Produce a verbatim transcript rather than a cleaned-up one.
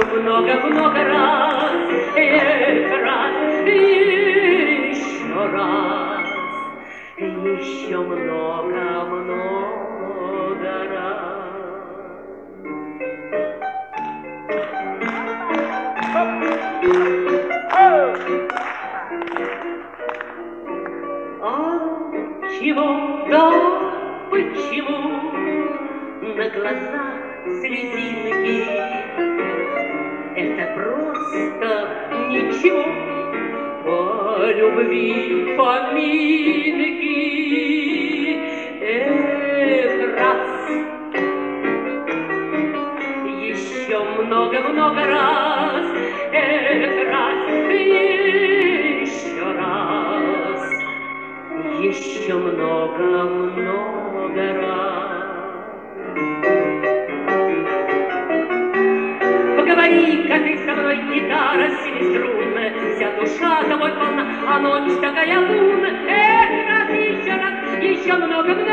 много-много раз, эх, раз, еще раз, еще много-много раз. А чего, да почему на глазах слезинки? Это просто ничего, по любви поминки. Эх, раз, еще много-много раз, эх, раз, еще раз, еще много-много раз. Поговори-ка ты со мной, гитара семиструнная, вся душа тобой полна, а ночь такая лунная. Эх, раз, еще раз, еще много-много